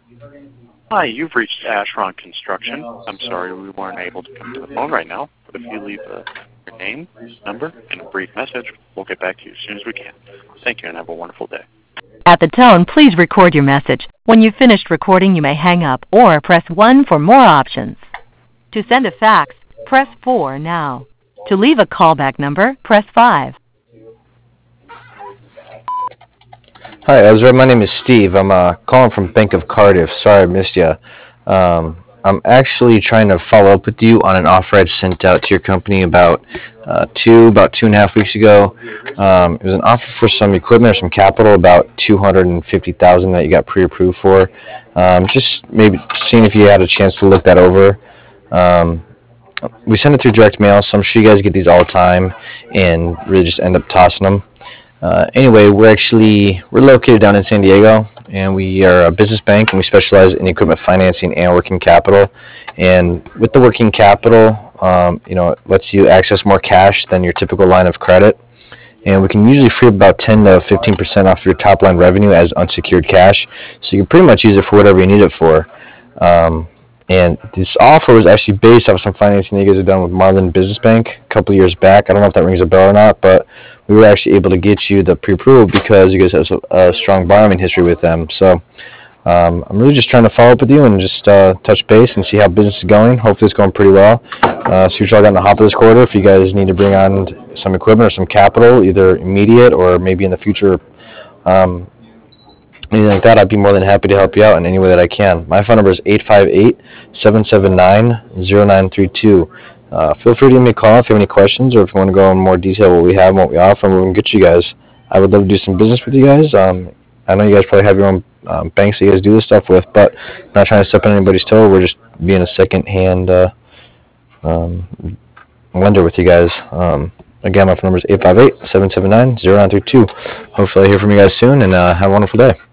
Hi, you've reached Ashron Construction. I'm sorry we weren't able to come to the phone right now, but if you leave your name, number, and a brief message, we'll get back to you as soon as we can. Thank you and have a wonderful day. At the tone, please record your message. When you've finished recording, you may hang up or press 1 for more options. To send a fax, press 4 now. To leave a callback number, press 5. Hi, Ezra. My name is Steve. I'm calling from Bank of Cardiff. Sorry I missed you. I'm actually trying to follow up with you on an offer I'd sent out to your company about 2.5 weeks ago. It was an offer for some equipment or some capital, about $250,000 that you got pre-approved for. Just maybe seeing if you had a chance to look that over. We send it through direct mail, so I'm sure you guys get these all the time and really just end up tossing them. Anyway, we're located down in San Diego, and we are a business bank, and we specialize in equipment financing and working capital. And with the working capital, it lets you access more cash than your typical line of credit. And we can usually free up about 10 to 15% off your top line revenue as unsecured cash. So you can pretty much use it for whatever you need it for. And this offer was actually based off some financing that you guys have done with Marlin Business Bank a couple of years back. I don't know if that rings a bell or not, but we were actually able to get you the pre-approval because you guys have a strong borrowing history with them. So I'm really just trying to follow up with you and just touch base and see how business is going. Hopefully it's going pretty well. So you're all on the hop of this quarter. If you guys need to bring on some equipment or some capital, either immediate or maybe in the future, anything like that, I'd be more than happy to help you out in any way that I can. My phone number is 858-779-0932. Feel free to give me a call if you have any questions or if you want to go in more detail what we have and what we offer and what we can get you guys. I would love to do some business with you guys. I know you guys probably have your own banks that you guys do this stuff with, but I'm not trying to step on anybody's toe. We're just being a second-hand lender with you guys. Again, my phone number is 858-779-0932. Hopefully I hear from you guys soon, and have a wonderful day.